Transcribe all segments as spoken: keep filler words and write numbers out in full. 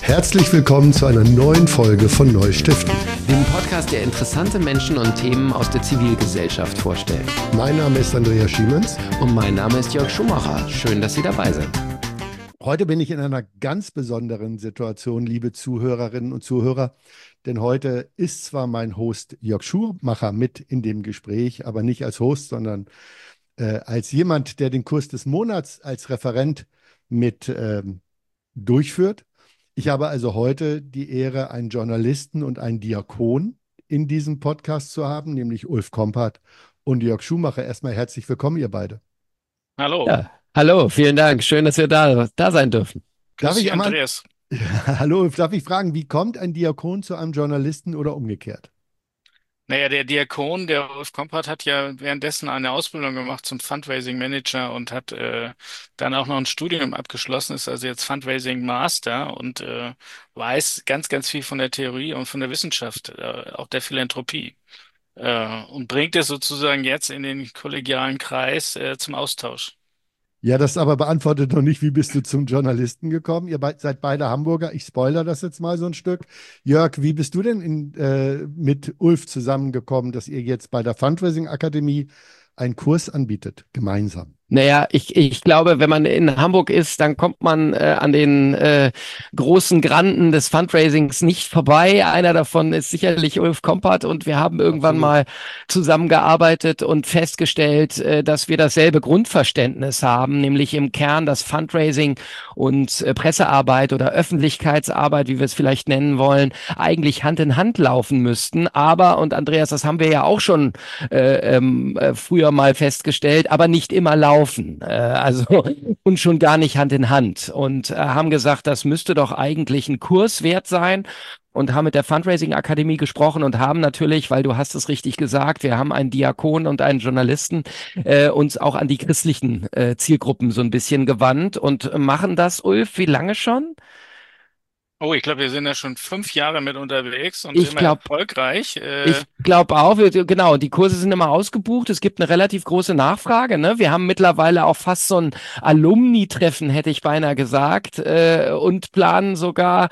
Herzlich willkommen zu einer neuen Folge von Neustiften. Dem Podcast, der interessante Menschen und Themen aus der Zivilgesellschaft vorstellt. Mein Name ist Andreas Schiemens. Und mein Name ist Jörg Schumacher. Schön, dass Sie dabei sind. Heute bin ich in einer ganz besonderen Situation, liebe Zuhörerinnen und Zuhörer, denn heute ist zwar mein Host Jörg Schumacher mit in dem Gespräch, aber nicht als Host, sondern äh, als jemand, der den Kurs des Monats als Referent mit ähm, durchführt. Ich habe also heute die Ehre, einen Journalisten und einen Diakon in diesem Podcast zu haben, nämlich Ulf Kompert und Jörg Schumacher. Erstmal herzlich willkommen, ihr beide. Hallo, Ja, hallo, vielen Dank. Schön, dass wir da, da sein dürfen. Darf grüß ich dich, einmal, Andreas. hallo Ulf, darf ich fragen, wie kommt ein Diakon zu einem Journalisten oder umgekehrt? Naja, der Diakon, der Ulf Kompert, hat ja währenddessen eine Ausbildung gemacht zum Fundraising Manager und hat äh, dann auch noch ein Studium abgeschlossen, ist also jetzt Fundraising Master und äh, weiß ganz, ganz viel von der Theorie und von der Wissenschaft, äh, auch der Philanthropie. Äh, und bringt es sozusagen jetzt in den kollegialen Kreis äh, zum Austausch. Ja, das aber beantwortet noch nicht, wie bist du zum Journalisten gekommen? Ihr beid, seid beide Hamburger. Ich spoilere das jetzt mal so ein Stück. Jörg, wie bist du denn in, äh, mit Ulf zusammengekommen, dass ihr jetzt bei der Fundraising Akademie einen Kurs anbietet, gemeinsam? Naja, ich, ich glaube, wenn man in Hamburg ist, dann kommt man äh, an den äh, großen Granden des Fundraisings nicht vorbei. Einer davon ist sicherlich Ulf Kompert und wir haben irgendwann Absolut. mal zusammengearbeitet und festgestellt, äh, dass wir dasselbe Grundverständnis haben, nämlich im Kern, dass Fundraising und äh, Pressearbeit oder Öffentlichkeitsarbeit, wie wir es vielleicht nennen wollen, eigentlich Hand in Hand laufen müssten. Aber, und Andreas, das haben wir ja auch schon äh, ähm, äh, früher mal festgestellt, aber nicht immer laufen. Äh, also und schon gar nicht Hand in Hand. Und äh, haben gesagt, das müsste doch eigentlich ein Kurs wert sein. Und haben mit der Fundraising Akademie gesprochen und haben natürlich, weil du hast es richtig gesagt, wir haben einen Diakon und einen Journalisten, äh, uns auch an die christlichen äh, Zielgruppen so ein bisschen gewandt und machen das, Ulf, wie lange schon? Oh, ich glaube, wir sind ja schon fünf Jahre mit unterwegs und Ich immer glaube, erfolgreich. Äh, Ich glaube auch, wir, genau, die Kurse sind immer ausgebucht. Es gibt eine relativ große Nachfrage. Ne? Wir haben mittlerweile auch fast so ein Alumni-Treffen, hätte ich beinahe gesagt, äh, und planen sogar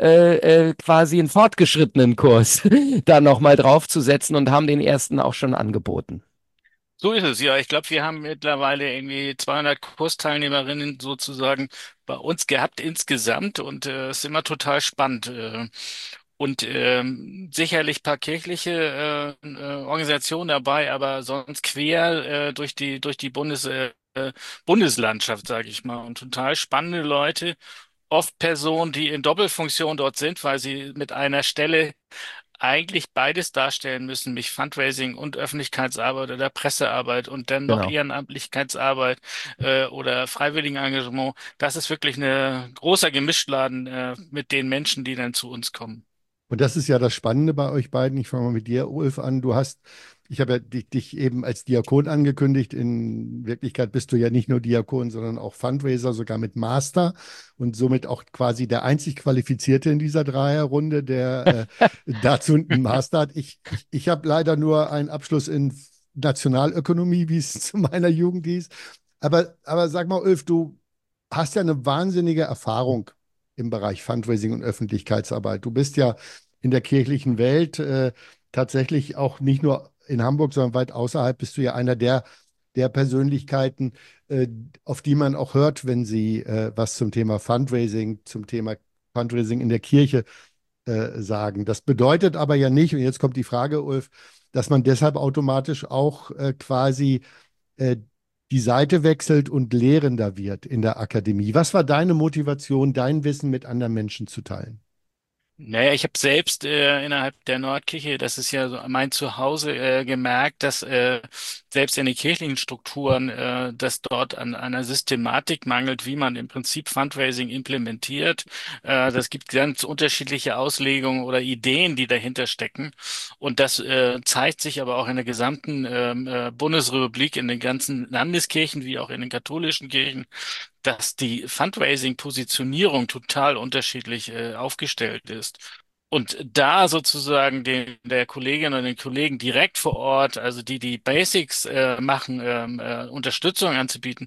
äh, äh, quasi einen fortgeschrittenen Kurs da nochmal draufzusetzen und haben den ersten auch schon angeboten. So ist es, ja. Ich glaube, wir haben mittlerweile irgendwie zweihundert Kursteilnehmerinnen sozusagen bei uns gehabt insgesamt und äh, es ist immer total spannend. Äh, und ähm, sicherlich paar kirchliche äh, äh, Organisationen dabei, aber sonst quer äh, durch die durch die Bundes äh, äh, Bundeslandschaft, sage ich mal. Und total spannende Leute, oft Personen, die in Doppelfunktion dort sind, weil sie mit einer Stelle eigentlich beides darstellen müssen, mich Fundraising und Öffentlichkeitsarbeit oder Pressearbeit und dann noch Genau. Ehrenamtlichkeitsarbeit äh, oder Freiwilligenengagement. Das ist wirklich ein großer Gemischtladen äh, mit den Menschen, die dann zu uns kommen. Und das ist ja das Spannende bei euch beiden. Ich fange mal mit dir, Ulf, an. Du hast, ich habe ja dich, dich eben als Diakon angekündigt. In Wirklichkeit bist du ja nicht nur Diakon, sondern auch Fundraiser, sogar mit Master und somit auch quasi der einzig Qualifizierte in dieser Dreierrunde, der äh, dazu einen Master hat. Ich, ich, ich habe leider nur einen Abschluss in Nationalökonomie, wie es zu meiner Jugend hieß. Aber, aber sag mal, Ulf, du hast ja eine wahnsinnige Erfahrung im Bereich Fundraising und Öffentlichkeitsarbeit. Du bist ja in der kirchlichen Welt äh, tatsächlich auch nicht nur in Hamburg, sondern weit außerhalb bist du ja einer der, der Persönlichkeiten, äh, auf die man auch hört, wenn sie äh, was zum Thema Fundraising, zum Thema Fundraising in der Kirche äh, sagen. Das bedeutet aber ja nicht, und jetzt kommt die Frage, Ulf, dass man deshalb automatisch auch äh, quasi äh, die Seite wechselt und lehrender wird in der Akademie. Was war deine Motivation, dein Wissen mit anderen Menschen zu teilen? Naja, ich habe selbst äh, innerhalb der Nordkirche, das ist ja so mein Zuhause, äh, gemerkt, dass äh, selbst in den kirchlichen Strukturen, äh, dass dort an einer Systematik mangelt, wie man im Prinzip Fundraising implementiert. Äh, das gibt ganz unterschiedliche Auslegungen oder Ideen, die dahinter stecken. Und das äh, zeigt sich aber auch in der gesamten ähm, äh, Bundesrepublik, in den ganzen Landeskirchen wie auch in den katholischen Kirchen, dass die Fundraising-Positionierung total unterschiedlich äh, aufgestellt ist. Und da sozusagen den, der Kolleginnen und den Kollegen direkt vor Ort, also die die Basics äh, machen, ähm, äh, Unterstützung anzubieten,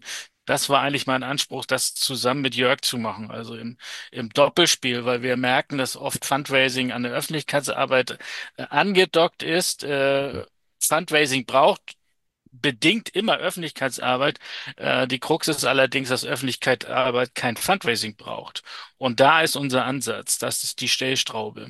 Das war eigentlich mein Anspruch, das zusammen mit Jörg zu machen, also im, im Doppelspiel, weil wir merken, dass oft Fundraising an der Öffentlichkeitsarbeit äh, angedockt ist. Äh, Fundraising braucht bedingt immer Öffentlichkeitsarbeit. Äh, die Krux ist allerdings, dass Öffentlichkeitsarbeit kein Fundraising braucht. Und da ist unser Ansatz. Das ist die Stellschraube.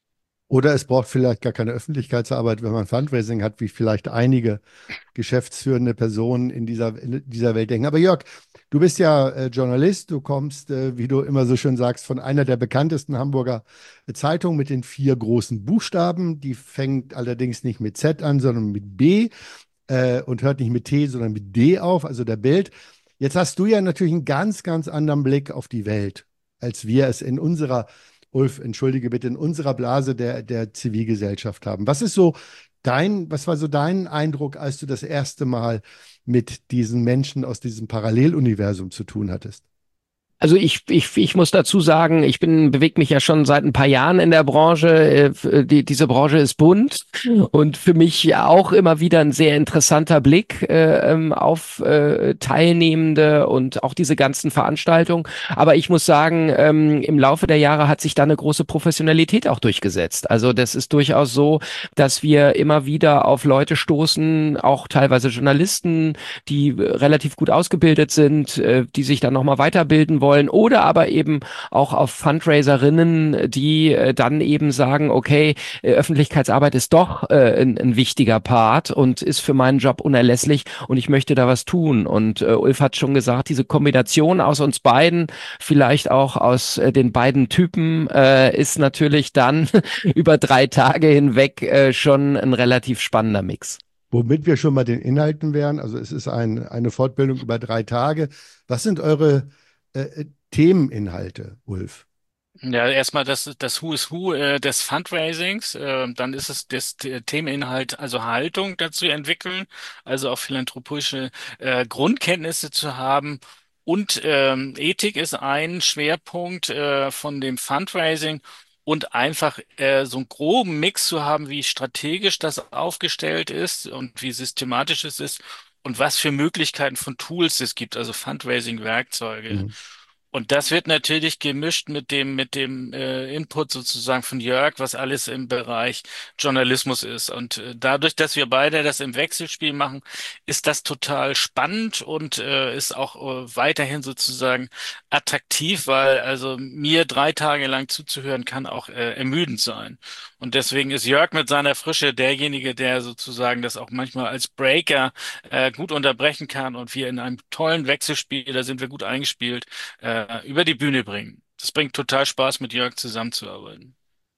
Oder es braucht vielleicht gar keine Öffentlichkeitsarbeit, wenn man Fundraising hat, wie vielleicht einige geschäftsführende Personen in dieser, in dieser Welt denken. Aber Jörg, du bist ja äh, Journalist, du kommst, äh, wie du immer so schön sagst, von einer der bekanntesten Hamburger Zeitungen mit den vier großen Buchstaben. Die fängt allerdings nicht mit Z an, sondern mit B äh, und hört nicht mit T, sondern mit D auf, also der Bild. Jetzt hast du ja natürlich einen ganz, ganz anderen Blick auf die Welt, als wir es in unserer, Ulf, entschuldige bitte, in unserer Blase der, der Zivilgesellschaft haben. Was ist so dein, was war so dein Eindruck, als du das erste Mal mit diesen Menschen aus diesem Paralleluniversum zu tun hattest? Also ich, ich, ich muss dazu sagen, ich bin, bewege mich ja schon seit ein paar Jahren in der Branche. Äh, Die, diese Branche ist bunt und für mich ja auch immer wieder ein sehr interessanter Blick äh, ähm, auf äh, Teilnehmende und auch diese ganzen Veranstaltungen. Aber ich muss sagen, ähm, im Laufe der Jahre hat sich da eine große Professionalität auch durchgesetzt. Also das ist durchaus so, dass wir immer wieder auf Leute stoßen, auch teilweise Journalisten, die relativ gut ausgebildet sind, äh, die sich dann nochmal weiterbilden wollen oder aber eben auch auf Fundraiserinnen, die äh, dann eben sagen, okay, äh, Öffentlichkeitsarbeit ist doch äh, ein, ein wichtiger Part und ist für meinen Job unerlässlich und ich möchte da was tun. Und äh, Ulf hat schon gesagt, diese Kombination aus uns beiden, vielleicht auch aus äh, den beiden Typen, äh, ist natürlich dann über drei Tage hinweg äh, schon ein relativ spannender Mix. Womit wir schon mal den Inhalten wären, also es ist ein, eine Fortbildung über drei Tage. Was sind eure äh, Themeninhalte, Ulf? Ja, erstmal das, das Who is Who äh, des Fundraisings. Äh, dann ist es das The- Themeninhalt, also Haltung dazu entwickeln, also auch philanthropische äh, Grundkenntnisse zu haben. Und ähm, Ethik ist ein Schwerpunkt äh, von dem Fundraising und einfach äh, so einen groben Mix zu haben, wie strategisch das aufgestellt ist und wie systematisch es ist und was für Möglichkeiten von Tools es gibt, also Fundraising-Werkzeuge. Mhm. Und das wird natürlich gemischt mit dem, mit dem äh, Input sozusagen von Jörg, was alles im Bereich Journalismus ist. Und äh, dadurch, dass wir beide das im Wechselspiel machen, ist das total spannend und äh, ist auch äh, weiterhin sozusagen attraktiv, weil also mir drei Tage lang zuzuhören kann auch äh, ermüdend sein. Und deswegen ist Jörg mit seiner Frische derjenige, der sozusagen das auch manchmal als Breaker äh, gut unterbrechen kann und wir in einem tollen Wechselspiel, da sind wir gut eingespielt, äh, über die Bühne bringen. Das bringt total Spaß, mit Jörg zusammenzuarbeiten.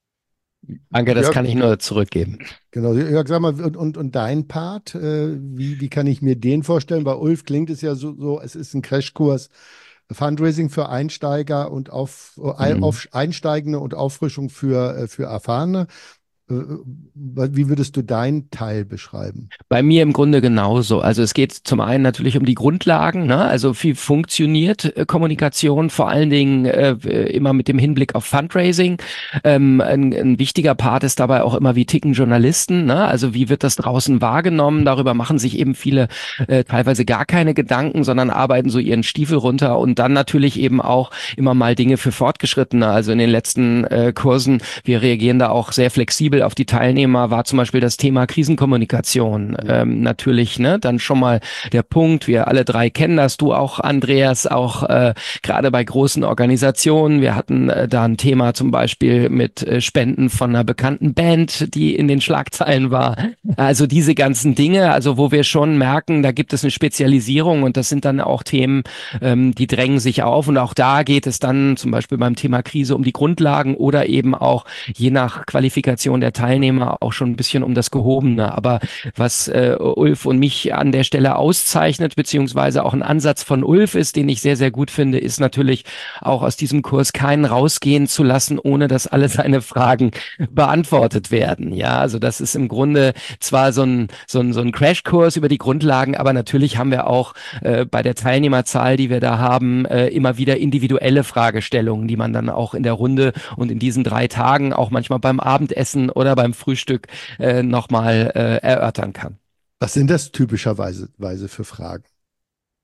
Danke, das Jörg, kann ich nur zurückgeben. genau, Jörg, sag mal, und, und, und dein Part, äh, wie, wie kann ich mir den vorstellen? Bei Ulf klingt es ja so, so es ist ein Crashkurs Fundraising für Einsteiger und auf, Mhm. auf Einsteigende und Auffrischung für, äh, für Erfahrene. Äh, Wie würdest du deinen Teil beschreiben? Bei mir im Grunde genauso. Also es geht zum einen natürlich um die Grundlagen, ne? Also wie funktioniert äh, Kommunikation, vor allen Dingen äh, immer mit dem Hinblick auf Fundraising. Ähm, ein, ein wichtiger Part ist dabei auch immer, wie ticken Journalisten, ne? Also wie wird das draußen wahrgenommen? Darüber machen sich eben viele äh, teilweise gar keine Gedanken, sondern arbeiten so ihren Stiefel runter und dann natürlich eben auch immer mal Dinge für Fortgeschrittene. Also in den letzten äh, Kursen, wir reagieren da auch sehr flexibel auf die Teilnehmer, war zum Beispiel das Thema Krisenkommunikation. Mhm. Ähm, natürlich, ne, dann schon mal der Punkt, wir alle drei kennen das, du auch, Andreas, auch äh, gerade bei großen Organisationen. Wir hatten äh, da ein Thema zum Beispiel mit äh, Spenden von einer bekannten Band, die in den Schlagzeilen war. Also diese ganzen Dinge, also wo wir schon merken, da gibt es eine Spezialisierung und das sind dann auch Themen, ähm, die drängen sich auf und auch da geht es dann zum Beispiel beim Thema Krise um die Grundlagen oder eben auch je nach Qualifikation der Teilnehmer auch schon ein bisschen um das Gehobene. Aber was äh, Ulf und mich an der Stelle auszeichnet, beziehungsweise auch ein Ansatz von Ulf ist, den ich sehr, sehr gut finde, ist natürlich auch aus diesem Kurs keinen rausgehen zu lassen, ohne dass alle seine Fragen beantwortet werden. Ja, also das ist im Grunde zwar so ein, so ein, so ein Crashkurs über die Grundlagen, aber natürlich haben wir auch äh, bei der Teilnehmerzahl, die wir da haben, äh, immer wieder individuelle Fragestellungen, die man dann auch in der Runde und in diesen drei Tagen auch manchmal beim Abendessen oder beim Frühstück äh, nochmal äh, erörtern kann. Was sind das typischerweise Weise für Fragen?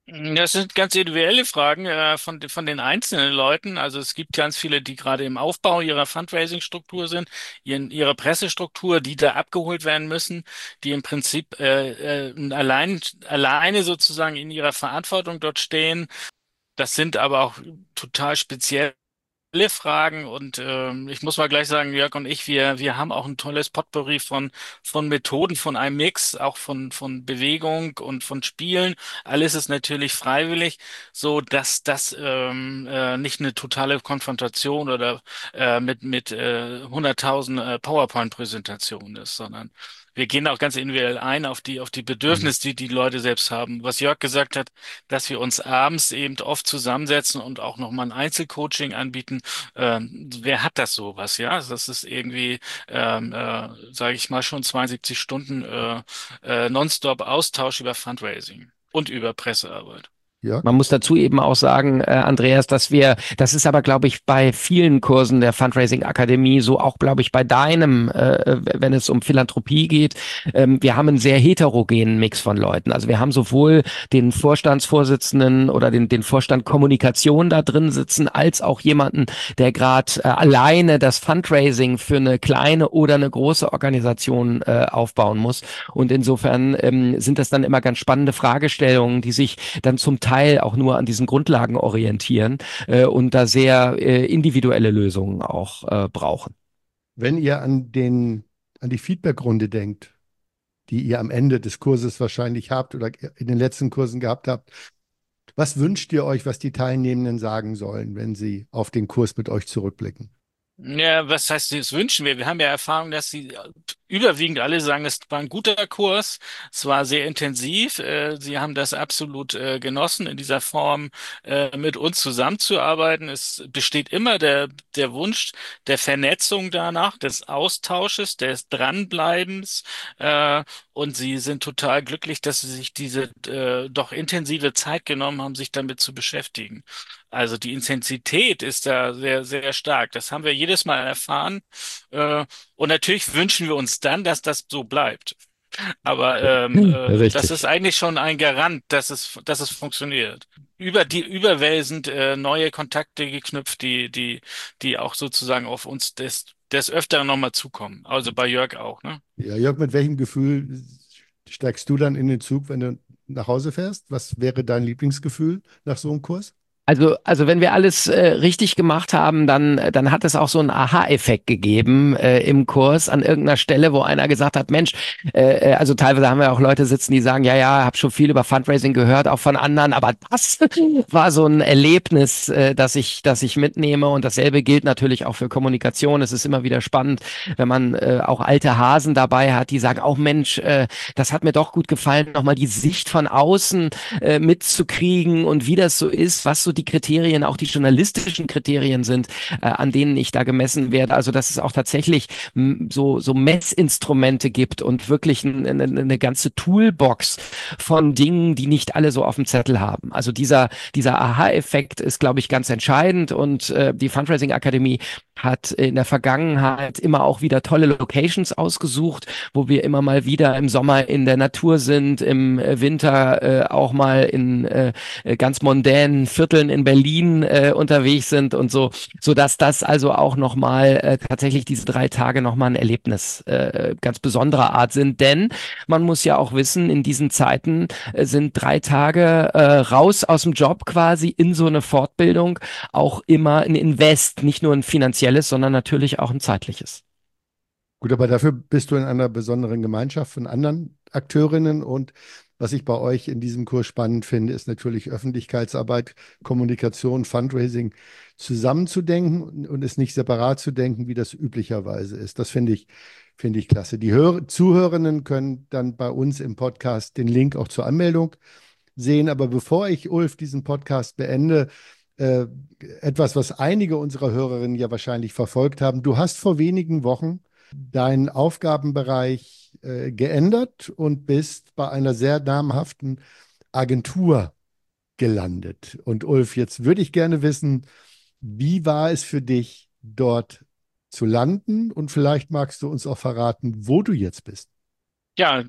Das sind ganz individuelle Fragen äh, von, von den einzelnen Leuten. Also es gibt ganz viele, die gerade im Aufbau ihrer Fundraising-Struktur sind, ihren, ihrer Pressestruktur, die da abgeholt werden müssen, die im Prinzip äh, äh, allein, alleine sozusagen in ihrer Verantwortung dort stehen. Das sind aber auch total speziell alle Fragen und ähm, ich muss mal gleich sagen, Jörg und ich, wir, wir haben auch ein tolles Potpourri von, von Methoden, von einem Mix, auch von, von Bewegung und von Spielen. Alles ist natürlich freiwillig, so dass das ähm, äh, nicht eine totale Konfrontation oder äh, mit, mit äh, hunderttausend äh, PowerPoint-Präsentationen ist, sondern wir gehen auch ganz individuell ein auf die, auf die Mhm. Bedürfnisse, die die Leute selbst haben. Was Jörg gesagt hat, dass wir uns abends eben oft zusammensetzen und auch nochmal ein Einzelcoaching anbieten. Ähm, wer hat das sowas, ja? Das ist irgendwie, ähm, äh, sage ich mal, schon zweiundsiebzig Stunden äh, äh, Nonstop Austausch über Fundraising und über Pressearbeit. Jörg? Man muss dazu eben auch sagen, äh, Andreas, dass wir, das ist aber, glaube ich, bei vielen Kursen der Fundraising Akademie, so auch, glaube ich, bei deinem, äh, wenn es um Philanthropie geht, ähm, wir haben einen sehr heterogenen Mix von Leuten. Also wir haben sowohl den Vorstandsvorsitzenden oder den, den Vorstand Kommunikation da drin sitzen, als auch jemanden, der gerade äh, alleine das Fundraising für eine kleine oder eine große Organisation äh, aufbauen muss. Und insofern ähm, sind das dann immer ganz spannende Fragestellungen, die sich dann zum Teil auch nur an diesen Grundlagen orientieren äh, und da sehr äh, individuelle Lösungen auch äh, brauchen. Wenn ihr an den, an die Feedbackrunde denkt, die ihr am Ende des Kurses wahrscheinlich habt oder in den letzten Kursen gehabt habt, was wünscht ihr euch, was die Teilnehmenden sagen sollen, wenn sie auf den Kurs mit euch zurückblicken? Ja, was heißt, das wünschen wir? Wir haben ja Erfahrung, dass sie äh, überwiegend alle sagen, es war ein guter Kurs, es war sehr intensiv, äh, sie haben das absolut äh, genossen, in dieser Form äh, mit uns zusammenzuarbeiten. Es besteht immer der, der Wunsch der Vernetzung danach, des Austausches, des Dranbleibens, äh, und sie sind total glücklich, dass sie sich diese äh, doch intensive Zeit genommen haben, sich damit zu beschäftigen. Also die Intensität ist da sehr, sehr stark. Das haben wir jedes Mal erfahren. Äh, und natürlich wünschen wir uns dann, dass das so bleibt. Aber ähm, äh, das ist Richtig. eigentlich schon ein Garant, dass es, dass es funktioniert. Über die überwältigend äh, neue Kontakte geknüpft, die, die, die auch sozusagen auf uns des, des Öfteren nochmal zukommen. Also bei Jörg auch, ne? Ja, Jörg, mit welchem Gefühl steigst du dann in den Zug, wenn du nach Hause fährst? Was wäre dein Lieblingsgefühl nach so einem Kurs? Also, also wenn wir alles äh, richtig gemacht haben, dann, äh, dann hat es auch so einen Aha-Effekt gegeben äh, im Kurs an irgendeiner Stelle, wo einer gesagt hat, Mensch, äh, äh, also teilweise haben wir auch Leute sitzen, die sagen, ja, ja, habe schon viel über Fundraising gehört, auch von anderen, aber das war so ein Erlebnis, äh, das ich, das ich mitnehme und dasselbe gilt natürlich auch für Kommunikation. Es ist immer wieder spannend, wenn man äh, auch alte Hasen dabei hat, die sagen, auch Mensch, äh, das hat mir doch gut gefallen, nochmal die Sicht von außen äh, mitzukriegen und wie das so ist, was so die Kriterien, auch die journalistischen Kriterien sind, äh, an denen ich da gemessen werde. Also dass es auch tatsächlich m, so, so Messinstrumente gibt und wirklich ein, eine, eine ganze Toolbox von Dingen, die nicht alle so auf dem Zettel haben. Also dieser, dieser Aha-Effekt ist, glaube ich, ganz entscheidend und äh, die Fundraising Akademie hat in der Vergangenheit immer auch wieder tolle Locations ausgesucht, wo wir immer mal wieder im Sommer in der Natur sind, im äh, Winter äh, auch mal in äh, ganz mondänen Vierteln in Berlin äh, unterwegs sind und so, so dass das also auch nochmal äh, tatsächlich diese drei Tage nochmal ein Erlebnis äh, ganz besonderer Art sind, denn man muss ja auch wissen, in diesen Zeiten äh, sind drei Tage äh, raus aus dem Job quasi in so eine Fortbildung auch immer ein Invest, nicht nur ein finanzielles, sondern natürlich auch ein zeitliches. Gut, aber dafür bist du in einer besonderen Gemeinschaft von anderen Akteurinnen und was ich bei euch in diesem Kurs spannend finde, ist natürlich Öffentlichkeitsarbeit, Kommunikation, Fundraising zusammenzudenken und und es nicht separat zu denken, wie das üblicherweise ist. Das finde ich, finde ich klasse. Die Hör Zuhörenden können dann bei uns im Podcast den Link auch zur Anmeldung sehen. Aber bevor ich, Ulf, diesen Podcast beende, äh, etwas, was einige unserer Hörerinnen ja wahrscheinlich verfolgt haben. Du hast vor wenigen Wochen deinen Aufgabenbereich äh, geändert und bist bei einer sehr namhaften Agentur gelandet. Und Ulf, jetzt würde ich gerne wissen, wie war es für dich, dort zu landen? Und vielleicht magst du uns auch verraten, wo du jetzt bist. Ja,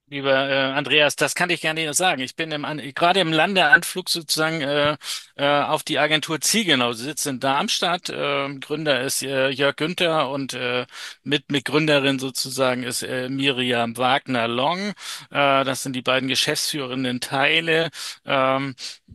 Lieber äh, Andreas, das kann ich gerne sagen. Ich bin im, An- gerade im Landeanflug sozusagen äh, äh, auf die Agentur Ziegenau. Sie sitzt in Darmstadt. Äh, Gründer ist äh, Jörg Günther und äh, mit Mitgründerin sozusagen ist äh, Miriam Wagner-Long. Äh, das sind die beiden geschäftsführenden Teile. Ähm,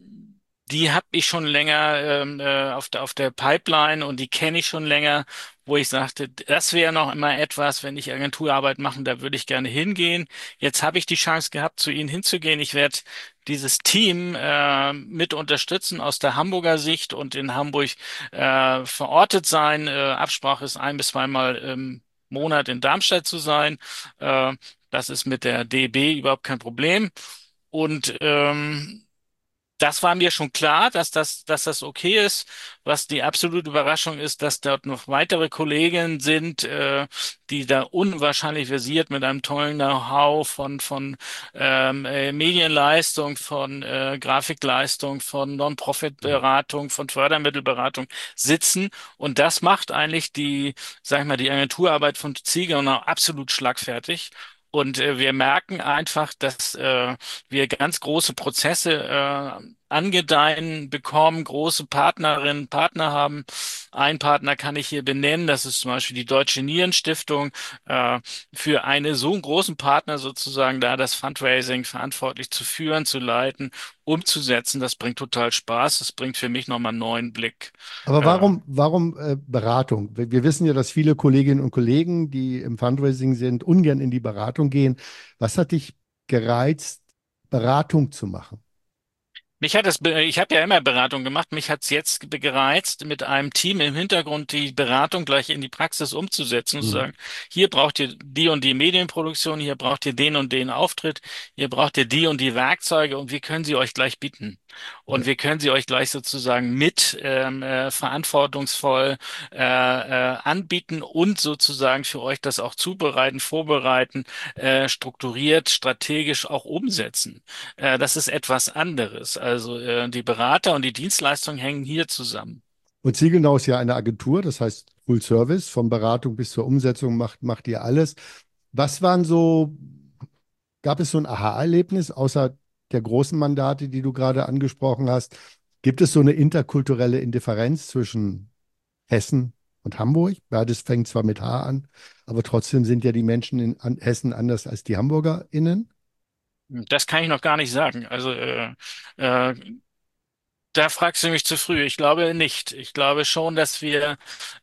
Die habe ich schon länger ähm, äh, auf der, auf der Pipeline und die kenne ich schon länger, wo ich sagte, das wäre noch immer etwas, wenn ich Agenturarbeit machen, da würde ich gerne hingehen. Jetzt habe ich die Chance gehabt, zu Ihnen hinzugehen. Ich werde dieses Team äh, mit unterstützen aus der Hamburger Sicht und in Hamburg äh, verortet sein. Äh, Absprache ist ein bis zweimal im Monat in Darmstadt zu sein. Äh, Das ist mit der D B überhaupt kein Problem. Und ähm, das war mir schon klar, dass das, dass das okay ist. Was die absolute Überraschung ist, dass dort noch weitere Kollegen sind, äh, die da unwahrscheinlich versiert mit einem tollen Know-how von, von ähm, äh, Medienleistung, von äh, Grafikleistung, von Non-Profit-Beratung, von Fördermittelberatung sitzen. Und das macht eigentlich die, sag ich mal, die Agenturarbeit von Ziegler absolut schlagfertig. Und äh, wir merken einfach, dass äh, wir ganz große Prozesse äh, angedeihen bekommen, große Partnerinnen, Partner haben. Ein Partner kann ich hier benennen, das ist zum Beispiel die Deutsche Nierenstiftung. Äh, für einen so großen Partner sozusagen da das Fundraising verantwortlich zu führen, zu leiten, umzusetzen, das bringt total Spaß. Das bringt für mich nochmal einen neuen Blick. Aber Äh, warum, warum äh, Beratung? Wir, wir wissen ja, dass viele Kolleginnen und Kollegen, die im Fundraising sind, ungern in die Beratung gehen. Was hat dich gereizt, Beratung zu machen? Mich hat es, be- ich habe ja immer Beratung gemacht, mich hat es jetzt be- gereizt, mit einem Team im Hintergrund die Beratung gleich in die Praxis umzusetzen und zu Hm. sagen, hier braucht ihr die und die Medienproduktion, hier braucht ihr den und den Auftritt, hier braucht ihr die und die Werkzeuge und wir können sie euch gleich bieten. Und Ja. wir können sie euch gleich sozusagen mit ähm, äh, verantwortungsvoll äh, äh, anbieten und sozusagen für euch das auch zubereiten, vorbereiten, äh, strukturiert, strategisch auch umsetzen. Äh, das ist etwas anderes. Also äh, die Berater und die Dienstleistungen hängen hier zusammen. Und Ziegelnau ist ja eine Agentur, das heißt Full Service, von Beratung bis zur Umsetzung macht, macht ihr alles. Was waren so, gab es so ein Aha-Erlebnis, außer der großen Mandate, die du gerade angesprochen hast? Gibt es so eine interkulturelle Indifferenz zwischen Hessen und Hamburg? Beides fängt zwar mit H an, aber trotzdem sind ja die Menschen in an Hessen anders als die HamburgerInnen. Das kann ich noch gar nicht sagen. Also äh, äh, da fragst du mich zu früh. Ich glaube nicht. Ich glaube schon, dass wir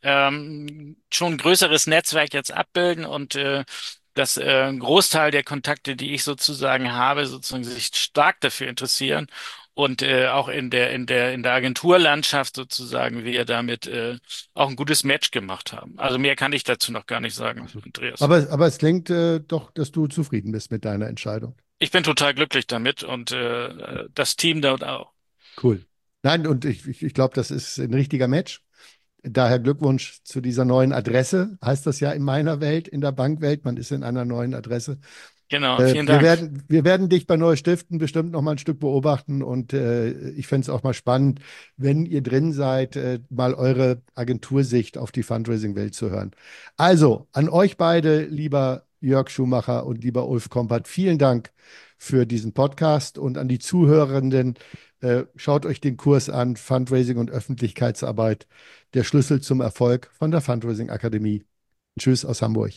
ähm, schon ein größeres Netzwerk jetzt abbilden und äh, dass äh, ein Großteil der Kontakte, die ich sozusagen habe, sozusagen sich stark dafür interessieren und äh, auch in der in der in der Agenturlandschaft sozusagen wir damit äh, auch ein gutes Match gemacht haben. Also mehr kann ich dazu noch gar nicht sagen, Also, Andreas. aber, aber es klingt äh, doch, dass du zufrieden bist mit deiner Entscheidung. Ich bin total glücklich damit und äh, das Team dort auch. Cool. Nein, und ich, ich, ich glaube, das ist ein richtiger Match. Daher Glückwunsch zu dieser neuen Adresse, heißt das ja in meiner Welt, in der Bankwelt. Man ist in einer neuen Adresse. Genau, Äh, vielen wir Dank. werden, wir werden dich bei Neustiften bestimmt noch mal ein Stück beobachten und äh, ich fände es auch mal spannend, wenn ihr drin seid, äh, mal eure Agentursicht auf die Fundraising-Welt zu hören. Also, an euch beide, lieber Jörg Schumacher und lieber Ulf Kompert, vielen Dank für diesen Podcast und an die Zuhörenden, äh, schaut euch den Kurs an, Fundraising und Öffentlichkeitsarbeit, der Schlüssel zum Erfolg von der Fundraising Akademie. Tschüss aus Hamburg.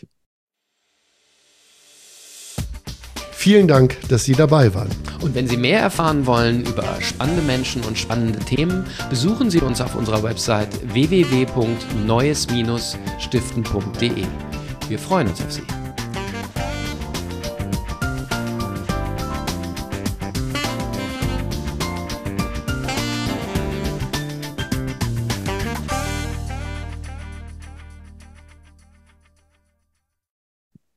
Vielen Dank, dass Sie dabei waren. Und wenn Sie mehr erfahren wollen über spannende Menschen und spannende Themen, besuchen Sie uns auf unserer Website w w w punkt neues Bindestrich stiften punkt de. Wir freuen uns auf Sie.